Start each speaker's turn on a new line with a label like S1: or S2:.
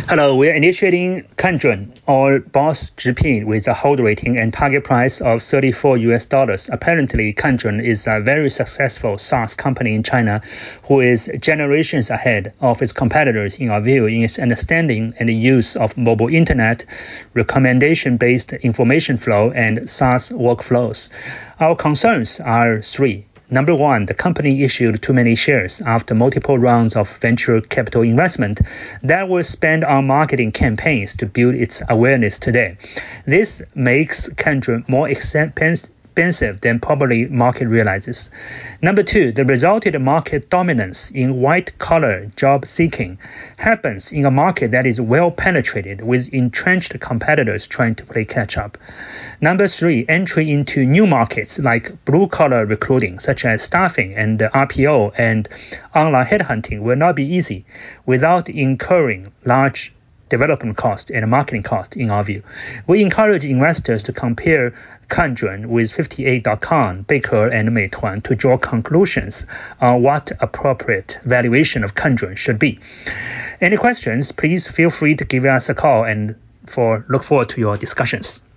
S1: Hello, we are initiating Kanzhun, or Boss GP, with a hold rating and target price of $34. Apparently, Kanzhun is a very successful SaaS company in China who is generations ahead of its competitors in our view in its understanding and use of mobile internet, recommendation-based information flow, and SaaS workflows. Our concerns are three. Number one, the company issued too many shares after multiple rounds of venture capital investment that was spent on marketing campaigns to build its awareness today. This makes Kanzhun more expensive than probably market realizes. Number two, the resulted market dominance in white-collar job seeking happens in a market that is well penetrated with entrenched competitors trying to play catch up. Number three, entry into new markets like blue-collar recruiting, such as staffing and RPO and online headhunting, will not be easy without incurring large development cost and marketing cost in our view. We encourage investors to compare Kanzhun with 58.com, Beike, and Meituan to draw conclusions on what appropriate valuation of Kanzhun should be. Any questions, please feel free to give us a call and look forward to your discussions.